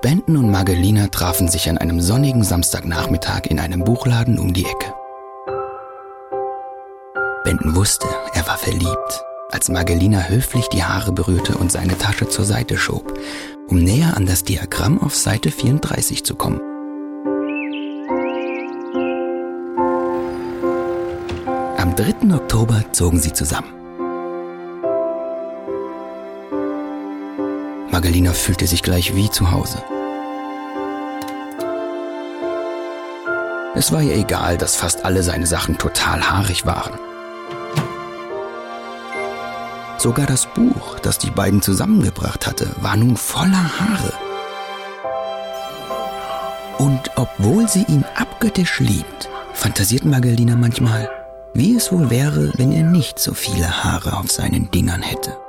Benton und Margelina trafen sich an einem sonnigen Samstagnachmittag in einem Buchladen um die Ecke. Benton wusste, er war verliebt, als Margelina höflich die Haare berührte und seine Tasche zur Seite schob, um näher an das Diagramm auf Seite 34 zu kommen. Am 3. Oktober zogen sie zusammen. Margelina fühlte sich gleich wie zu Hause. Es war ihr egal, dass fast alle seine Sachen total haarig waren. Sogar das Buch, das die beiden zusammengebracht hatte, war nun voller Haare. Und obwohl sie ihn abgöttisch liebt, fantasiert Margelina manchmal, wie es wohl wäre, wenn er nicht so viele Haare auf seinen Dingern hätte.